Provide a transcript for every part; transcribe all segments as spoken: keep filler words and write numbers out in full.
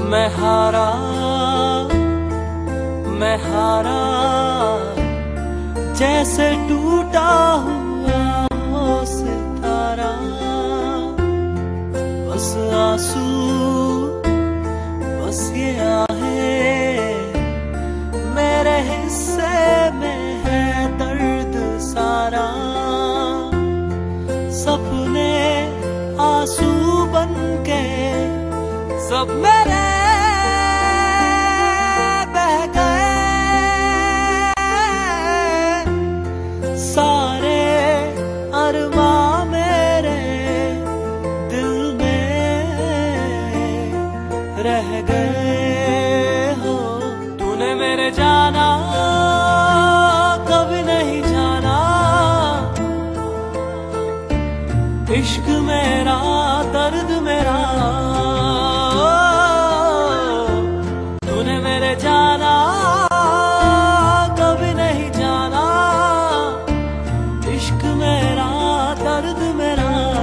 मैं हारा मैं हारा जैसे टूटा हुआ हो सितारा। बस आंसू बस ये आहें मेरे हिस्से में है दर्द सारा। सपने आंसू बन के सब मेरे बह गए। सारे अरमां मेरे दिल में रह गए हो। तूने मेरे जाना कभी नहीं जाना, इश्क मेरा दर्द मेरा। तूने मेरे जाना कभी नहीं जाना, इश्क मेरा दर्द मेरा।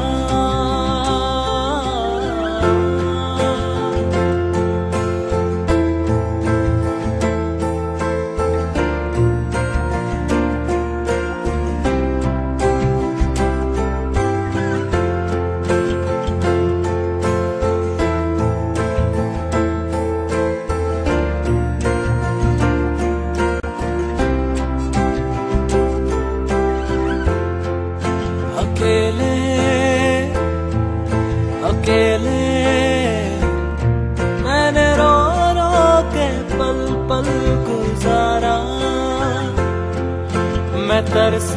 अकेले अकेले मैंने रो रो के पल पल गुजारा। मैं तरस